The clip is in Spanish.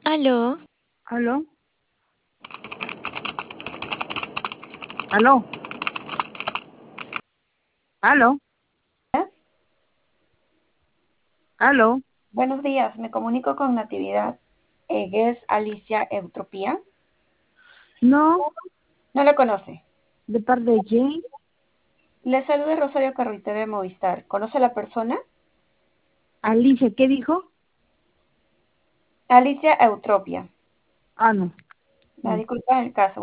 Aló, ¿Aló? ¿Aló? ¿Aló? ¿Aló? Buenos días, me comunico con Natividad. ¿Es Alicia Eutropía? No, No la conoce. ¿de parte de quién? Le saluda Rosario Carruite de Movistar. ¿Conoce a la persona? Alicia, ¿qué dijo? Alicia Eutropia. Ah, no, La no. disculpa el caso.